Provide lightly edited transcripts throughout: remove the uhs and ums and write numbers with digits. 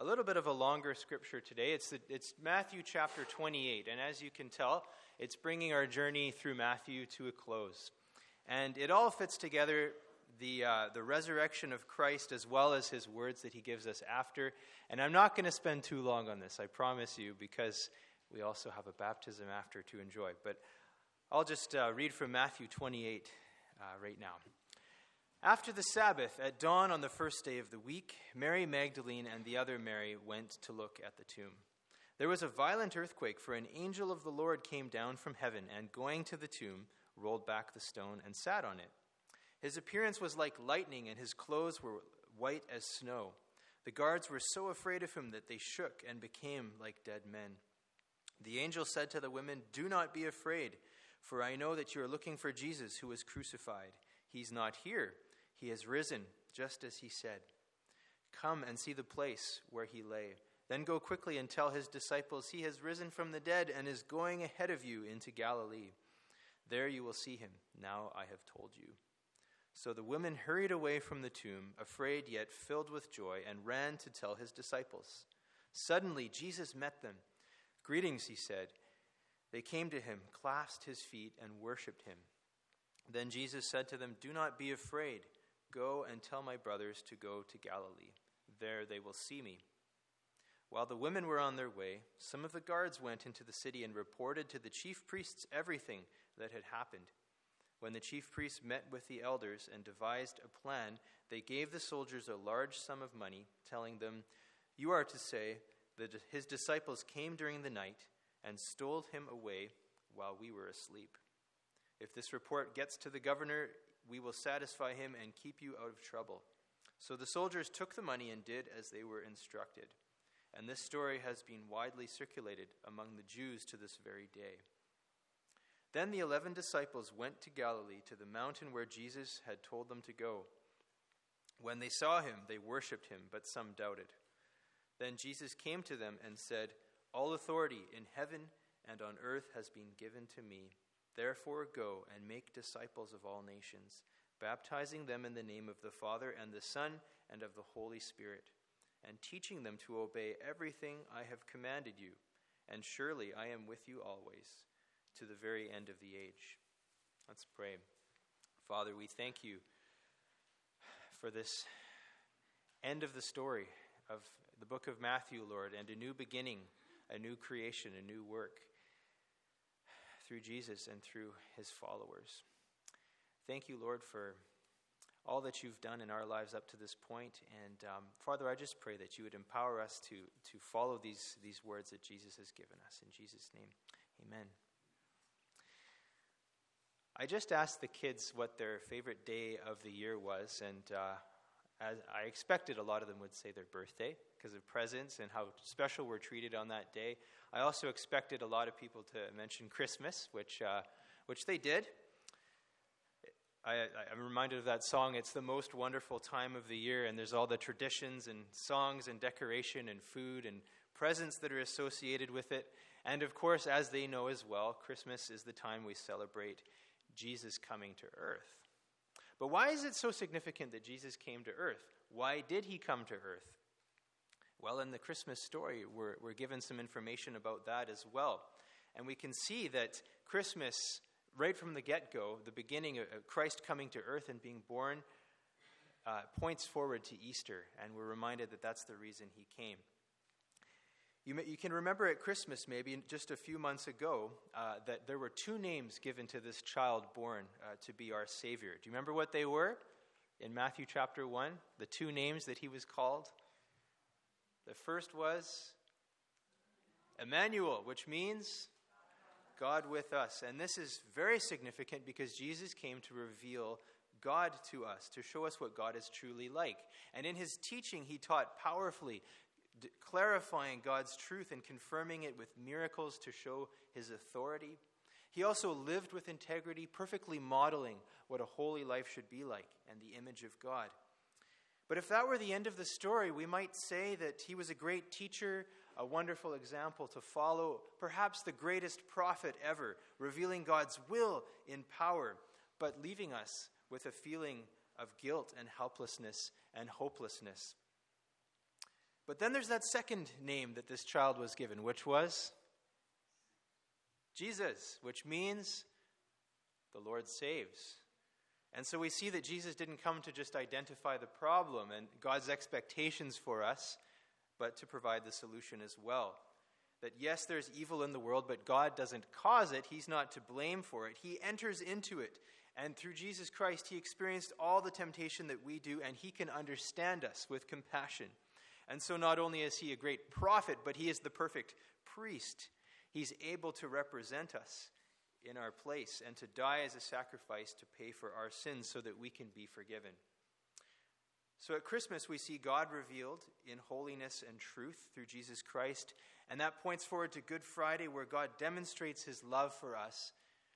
a little bit of a longer scripture today. It's Matthew chapter 28, and as you can tell, it's bringing our journey through Matthew to a close. And it all fits together, the resurrection of Christ as well as his words that he gives us after. And I'm not going to spend too long on this, I promise you, because we also have a baptism after to enjoy. But I'll just read from Matthew 28 right now. After the Sabbath, at dawn on the first day of the week, Mary Magdalene and the other Mary went to look at the tomb. There was a violent earthquake, for an angel of the Lord came down from heaven and, going to the tomb, rolled back the stone and sat on it. His appearance was like lightning, and his clothes were white as snow. The guards were so afraid of him that they shook and became like dead men. The angel said to the women, "Do not be afraid, for I know that you are looking for Jesus who was crucified. He's not here. He has risen, just as he said. Come and see the place where he lay. Then go quickly and tell his disciples, he has risen from the dead and is going ahead of you into Galilee. There you will see him. Now I have told you." So the women hurried away from the tomb, afraid yet filled with joy, and ran to tell his disciples. Suddenly Jesus met them. "Greetings," he said. They came to him, clasped his feet, and worshipped him. Then Jesus said to them, "Do not be afraid. Go and tell my brothers to go to Galilee. There they will see me." While the women were on their way, some of the guards went into the city and reported to the chief priests everything that had happened. When the chief priests met with the elders and devised a plan, they gave the soldiers a large sum of money, telling them, "You are to say that his disciples came during the night and stole him away while we were asleep. If this report gets to the governor, we will satisfy him and keep you out of trouble." So the soldiers took the money and did as they were instructed. And this story has been widely circulated among the Jews to this very day. Then the 11 disciples went to Galilee, to the mountain where Jesus had told them to go. When they saw him, they worshipped him, but some doubted. Then Jesus came to them and said, "All authority in heaven and on earth has been given to me. Therefore go and make disciples of all nations, baptizing them in the name of the Father and the Son and of the Holy Spirit, and teaching them to obey everything I have commanded you. And surely I am with you always, to the very end of the age." Let's pray. Father, we thank you for this end of the story of the book of Matthew, Lord, and a new beginning, a new creation, a new work through Jesus and through his followers. Thank you, Lord, for all that you've done in our lives up to this point. And Father, I just pray that you would empower us to follow these words that Jesus has given us. In Jesus' name, amen. I just asked the kids what their favorite day of the year was, and as I expected, a lot of them would say their birthday because of presents and how special we're treated on that day. I also expected a lot of people to mention Christmas, which they did. I'm reminded of that song, "It's the most wonderful time of the year," and there's all the traditions and songs and decoration and food and presents that are associated with it. And of course, as they know as well, Christmas is the time we celebrate Jesus coming to earth. But why is it so significant that Jesus came to earth? Why did he come to earth? Well, in the Christmas story, we're given some information about that as well. And we can see that Christmas, right from the get-go, the beginning of Christ coming to earth and being born, points forward to Easter. And we're reminded that that's the reason he came. You can remember at Christmas, maybe just a few months ago, that there were 2 names given to this child born to be our Savior. Do you remember what they were? In Matthew chapter 1, the 2 names that he was called. The first was Emmanuel, which means God with us. And this is very significant because Jesus came to reveal God to us, to show us what God is truly like. And in his teaching, he taught powerfully, clarifying God's truth and confirming it with miracles to show his authority. He also lived with integrity, perfectly modeling what a holy life should be like and the image of God. But if that were the end of the story, we might say that he was a great teacher, a wonderful example to follow, perhaps the greatest prophet ever, revealing God's will in power, but leaving us with a feeling of guilt and helplessness and hopelessness. But then there's that second name that this child was given, which was Jesus, which means the Lord saves. And so we see that Jesus didn't come to just identify the problem and God's expectations for us, but to provide the solution as well. That yes, there's evil in the world, but God doesn't cause it. He's not to blame for it. He enters into it. And through Jesus Christ, he experienced all the temptation that we do, and he can understand us with compassion. And so not only is he a great prophet, but he is the perfect priest. He's able to represent us in our place and to die as a sacrifice to pay for our sins so that we can be forgiven. So at Christmas, we see God revealed in holiness and truth through Jesus Christ. And that points forward to Good Friday, where God demonstrates his love for us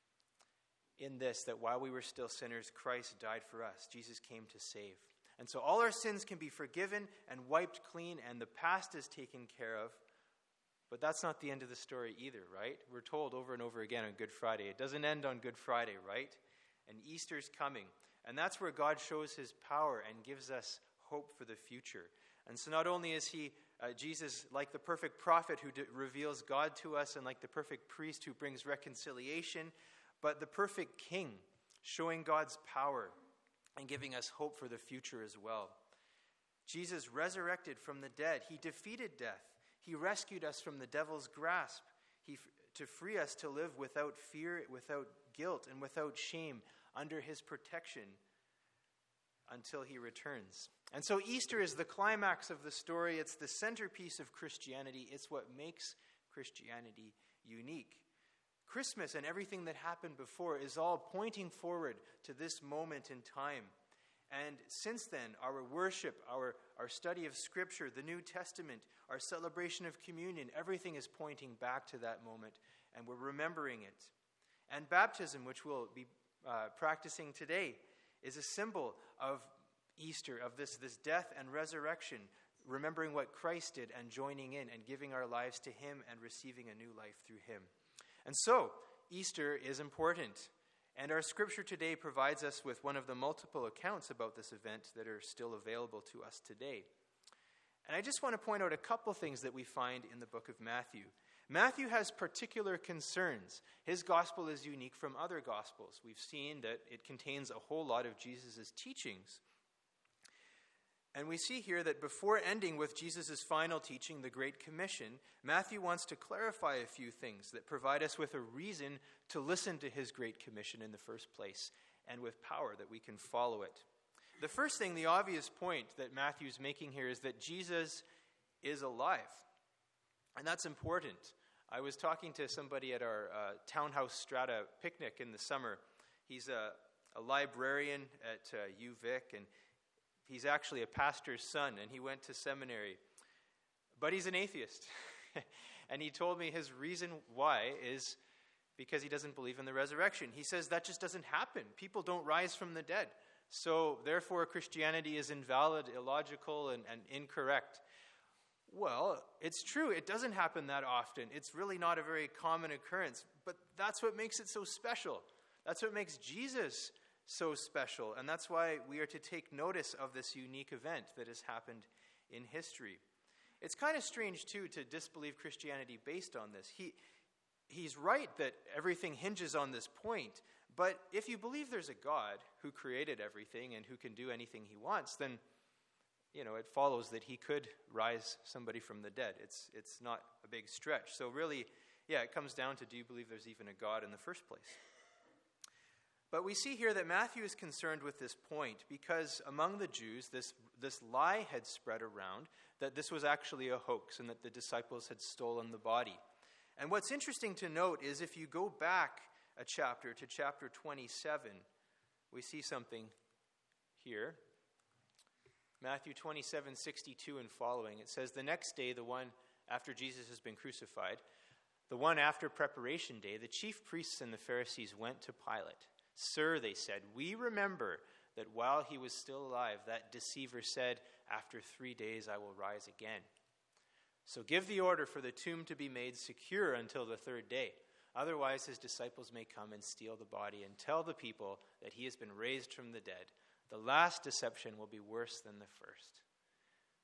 in this, that while we were still sinners, Christ died for us. Jesus came to save. And so all our sins can be forgiven and wiped clean, and the past is taken care of. But that's not the end of the story either, right? We're told over and over again on Good Friday. It doesn't end on Good Friday, right? And Easter's coming. And that's where God shows his power and gives us hope for the future. And so not only is he, Jesus, like the perfect prophet who reveals God to us and like the perfect priest who brings reconciliation, but the perfect king showing God's power and giving us hope for the future as well. Jesus resurrected from the dead. He defeated death. He rescued us from the devil's grasp to free us to live without fear, without guilt, and without shame under his protection until he returns. And so Easter is the climax of the story. It's the centerpiece of Christianity. It's what makes Christianity unique. Christmas and everything that happened before is all pointing forward to this moment in time. And since then, our worship, our study of Scripture, the New Testament, our celebration of communion, everything is pointing back to that moment, and we're remembering it. And baptism, which we'll be practicing today, is a symbol of Easter, of this death and resurrection, remembering what Christ did and joining in and giving our lives to him and receiving a new life through him. And so, Easter is important. And our scripture today provides us with one of the multiple accounts about this event that are still available to us today. And I just want to point out a couple things that we find in the book of Matthew. Matthew has particular concerns. His gospel is unique from other gospels. We've seen that it contains a whole lot of Jesus' teachings. And we see here that before ending with Jesus' final teaching, the Great Commission, Matthew wants to clarify a few things that provide us with a reason to listen to his Great Commission in the first place, and with power that we can follow it. The first thing, the obvious point that Matthew's making here, is that Jesus is alive. And that's important. I was talking to somebody at our Townhouse Strata picnic in the summer. He's a librarian at UVic, and he's actually a pastor's son, and he went to seminary. But he's an atheist. And he told me his reason why is because he doesn't believe in the resurrection. He says that just doesn't happen. People don't rise from the dead. So therefore Christianity is invalid, illogical, and incorrect. Well, it's true. It doesn't happen that often. It's really not a very common occurrence. But that's what makes it so special. That's what makes Jesus so special. And that's why we are to take notice of this unique event that has happened in history. It's kind of strange, too, to disbelieve Christianity based on this. He's right that everything hinges on this point. But if you believe there's a God who created everything and who can do anything he wants, then it follows that he could rise somebody from the dead. It's not a big stretch. So really, it comes down to, do you believe there's even a God in the first place? But we see here that Matthew is concerned with this point because among the Jews, this lie had spread around that this was actually a hoax and that the disciples had stolen the body. And what's interesting to note is if you go back a chapter to chapter 27, we see something here. Matthew 27:62 and following, it says, "The next day, the one after Jesus has been crucified, the one after preparation day, the chief priests and the Pharisees went to Pilate. 'Sir,' they said, 'we remember that while he was still alive, that deceiver said, "After 3 days I will rise again." So give the order for the tomb to be made secure until the third day. Otherwise his disciples may come and steal the body and tell the people that he has been raised from the dead. The last deception will be worse than the first.'"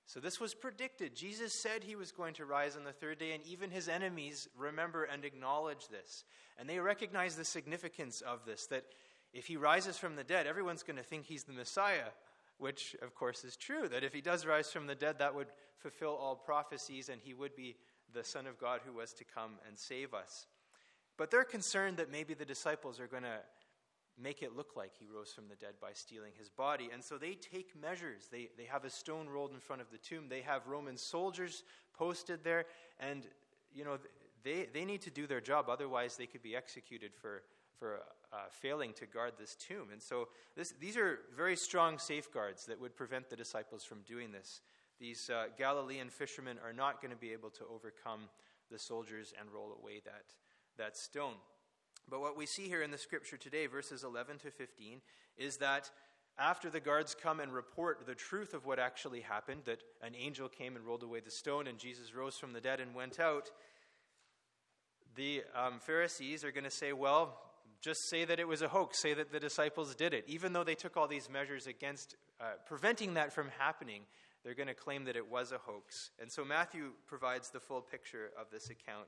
So this was predicted. Jesus said he was going to rise on the third day, and even his enemies remember and acknowledge this. And they recognize the significance of this, that if he rises from the dead, everyone's going to think he's the Messiah, which, of course, is true, that if he does rise from the dead, that would fulfill all prophecies, and he would be the Son of God who was to come and save us. But they're concerned that maybe the disciples are going to make it look like he rose from the dead by stealing his body. And so they take measures. They have a stone rolled in front of the tomb. They have Roman soldiers posted there. And, they need to do their job. Otherwise, they could be executed for failing to guard this tomb. And so these are very strong safeguards that would prevent the disciples from doing this. These Galilean fishermen are not going to be able to overcome the soldiers and roll away that stone. But what we see here in the scripture today, verses 11 to 15, is that after the guards come and report the truth of what actually happened, that an angel came and rolled away the stone and Jesus rose from the dead and went out, the Pharisees are going to say, well, just say that it was a hoax, say that the disciples did it. Even though they took all these measures against preventing that from happening, they're going to claim that it was a hoax. And so Matthew provides the full picture of this account.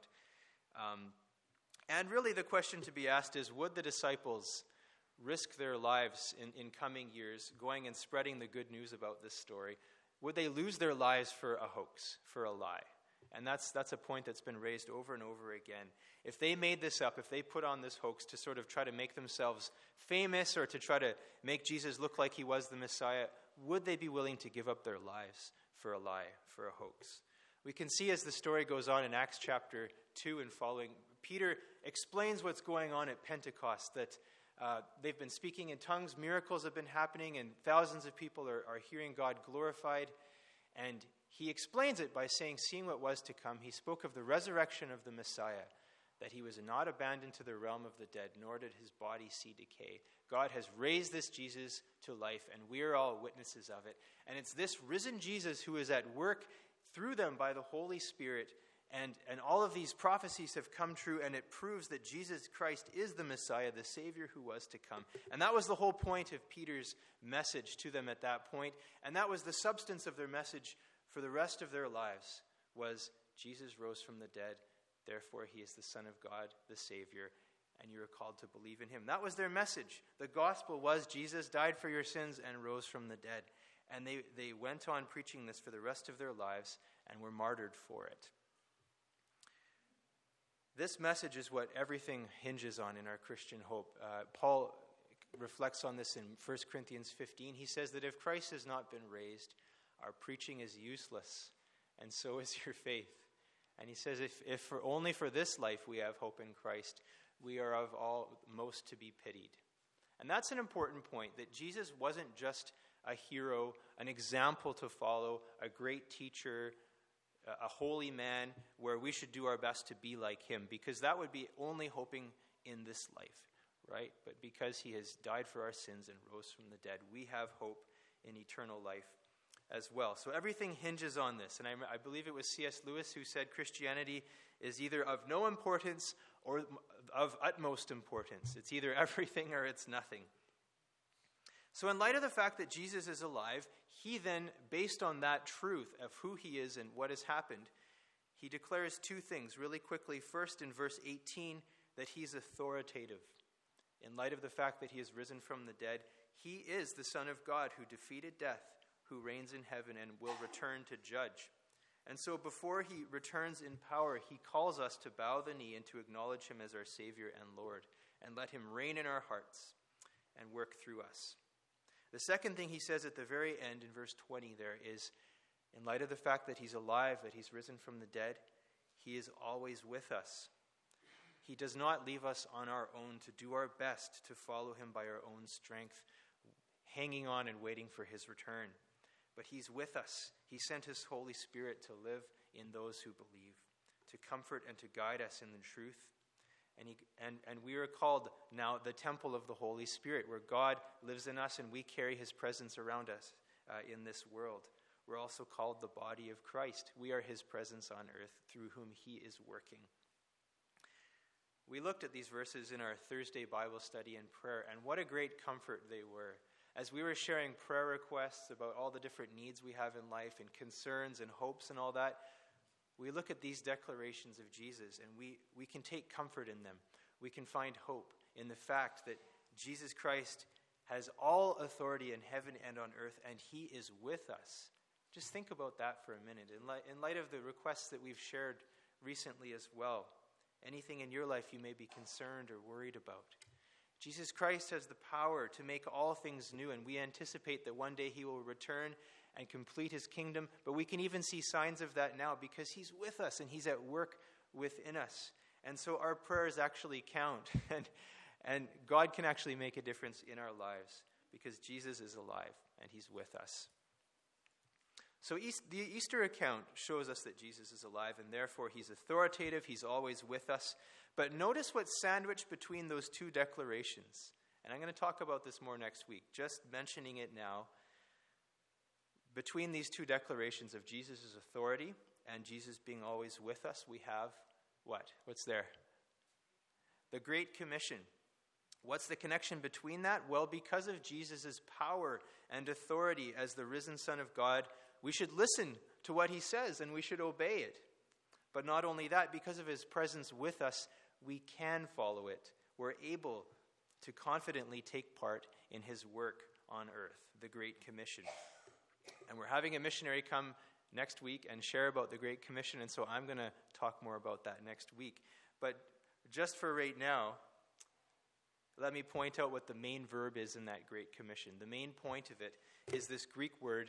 And really the question to be asked is, would the disciples risk their lives in coming years going and spreading the good news about this story? Would they lose their lives for a hoax, for a lie? And that's a point that's been raised over and over again. If they made this up, if they put on this hoax to sort of try to make themselves famous or to try to make Jesus look like he was the Messiah, would they be willing to give up their lives for a lie, for a hoax? We can see as the story goes on in Acts chapter 2 and following, Peter explains what's going on at Pentecost, that they've been speaking in tongues, miracles have been happening, and thousands of people are hearing God glorified. And he explains it by saying, seeing what was to come, he spoke of the resurrection of the Messiah, that he was not abandoned to the realm of the dead, nor did his body see decay. God has raised this Jesus to life, and we are all witnesses of it. And it's this risen Jesus who is at work through them by the Holy Spirit. And all of these prophecies have come true, and it proves that Jesus Christ is the Messiah, the Savior who was to come. And that was the whole point of Peter's message to them at that point. And that was the substance of their message for the rest of their lives, was Jesus rose from the dead. Therefore, he is the Son of God, the Savior, and you are called to believe in him. That was their message. The gospel was Jesus died for your sins and rose from the dead. And they went on preaching this for the rest of their lives and were martyred for it. This message is what everything hinges on in our Christian hope. Paul reflects on this in 1 Corinthians 15. He says that if Christ has not been raised, our preaching is useless, and so is your faith. And he says if only for this life we have hope in Christ, we are of all most to be pitied. And that's an important point, that Jesus wasn't just a hero, an example to follow, a great teacher, a holy man, where we should do our best to be like him, because that would be only hoping in this life, right? But because he has died for our sins and rose from the dead, we have hope in eternal life as well. So everything hinges on this. And I believe it was C.S. Lewis who said Christianity is either of no importance or of utmost importance. It's either everything or it's nothing. So in light of the fact that Jesus is alive, he then, based on that truth of who he is and what has happened, he declares two things really quickly. First, in verse 18, that he's authoritative. In light of the fact that he has risen from the dead, he is the Son of God who defeated death, who reigns in heaven and will return to judge. And so before he returns in power, he calls us to bow the knee and to acknowledge him as our Savior and Lord, and let him reign in our hearts and work through us. The second thing he says at the very end in verse 20 there is, in light of the fact that he's alive, that he's risen from the dead, he is always with us. He does not leave us on our own to do our best to follow him by our own strength, hanging on and waiting for his return. But he's with us. He sent his Holy Spirit to live in those who believe, to comfort and to guide us in the truth. And we are called now the temple of the Holy Spirit, where God lives in us and we carry his presence around us in this world. We're also called the body of Christ. We are his presence on earth through whom he is working. We looked at these verses in our Thursday Bible study and prayer, and what a great comfort they were. as we were sharing prayer requests about all the different needs we have in life and concerns and hopes and all that, we look at these declarations of Jesus and we can take comfort in them. We can find hope in the fact that Jesus Christ has all authority in heaven and on earth, and he is with us. Just think about that for a minute. In light of the requests that we've shared recently as well, anything in your life you may be concerned or worried about, Jesus Christ has the power to make all things new, and we anticipate that one day he will return and complete his kingdom. But we can even see signs of that now because he's with us and he's at work within us. And so our prayers actually count, and God can actually make a difference in our lives because Jesus is alive and he's with us. So the Easter account shows us that Jesus is alive, and therefore he's authoritative, he's always with us. But notice what's sandwiched between those two declarations. And I'm going to talk about this more next week, just mentioning it now. Between these two declarations of Jesus' authority and Jesus being always with us, we have what? What's there? The Great Commission. What's the connection between that? Well, because of Jesus' power and authority as the risen Son of God, we should listen to what he says and we should obey it. But not only that, because of his presence with us, we can follow it. We're able to confidently take part in his work on earth, the Great Commission. And we're having a missionary come next week and share about the Great Commission, and so I'm going to talk more about that next week. But just for right now, let me point out what the main verb is in that Great Commission. The main point of it is this Greek word,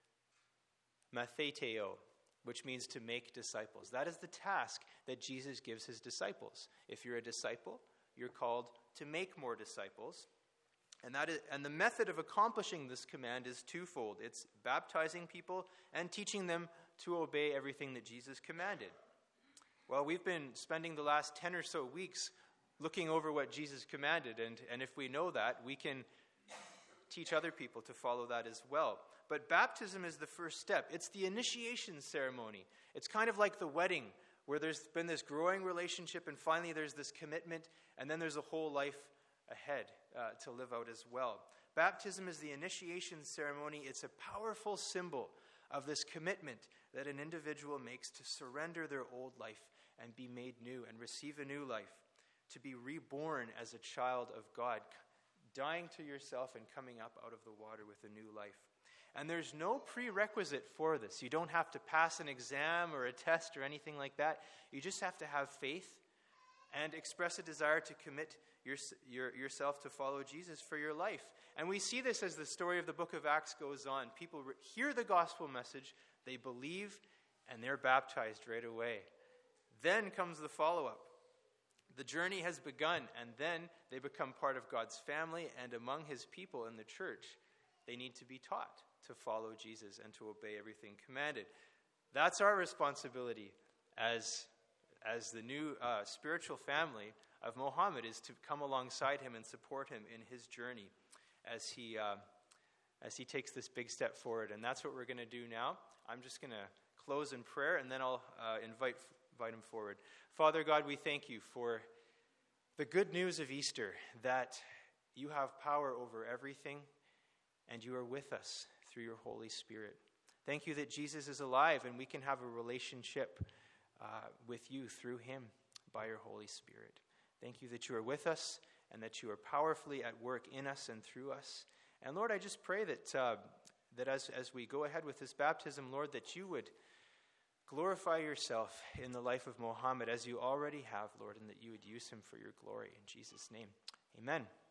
matheteo, which means to make disciples. That is the task that Jesus gives his disciples. If you're a disciple, you're called to make more disciples. And the method of accomplishing this command is twofold. It's baptizing people and teaching them to obey everything that Jesus commanded. Well, we've been spending the last 10 or so weeks looking over what Jesus commanded, and if we know that, we can teach other people to follow that as well. But baptism is the first step. It's the initiation ceremony. It's kind of like the wedding, where there's been this growing relationship, and finally there's this commitment, and then there's a whole life ahead to live out as well. Baptism is the initiation ceremony. It's a powerful symbol of this commitment that an individual makes to surrender their old life and be made new and receive a new life, to be reborn as a child of God, dying to yourself and coming up out of the water with a new life. And there's no prerequisite for this. You don't have to pass an exam or a test or anything like that. You just have to have faith and express a desire to commit yourself to follow Jesus for your life. And we see this as the story of the book of Acts goes on. People hear the gospel message, they believe, and they're baptized right away. Then comes the follow-up. The journey has begun, and then they become part of God's family, and among his people in the church, they need to be taught to follow Jesus and to obey everything commanded. That's our responsibility as the new spiritual family of Mohammed, is to come alongside him and support him in his journey as he takes this big step forward. And that's what we're going to do now. I'm just going to close in prayer, and then I'll invite him forward. Father God, we thank you for the good news of Easter, that you have power over everything, and you are with us through your Holy Spirit. Thank you that Jesus is alive, and we can have a relationship with you through him by your Holy Spirit. Thank you that you are with us and that you are powerfully at work in us and through us. And Lord, I just pray that as we go ahead with this baptism, Lord, that you would glorify yourself in the life of Mohammed as you already have, Lord, and that you would use him for your glory. In Jesus' name, amen.